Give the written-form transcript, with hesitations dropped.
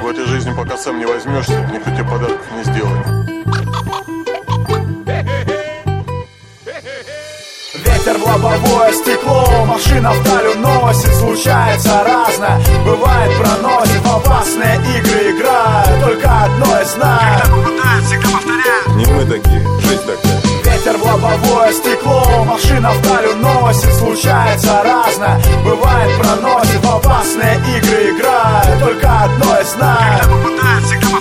В этой жизни, пока сам не возьмешься, никто тебе подарков не сделает. Ветер в лобовое стекло, машина вдаль уносит. Случается разное, бывает проносит. В опасные игры играют, только одно я знаю: когда попадают, всегда повторяют. Не мы такие, жизнь такая. ветер в лобовое стекло, машина вдаль уносит. Случается разное, бывает проносит. В опасные игры играют, только одно я знаю: Когда попадают, всегда повторяют.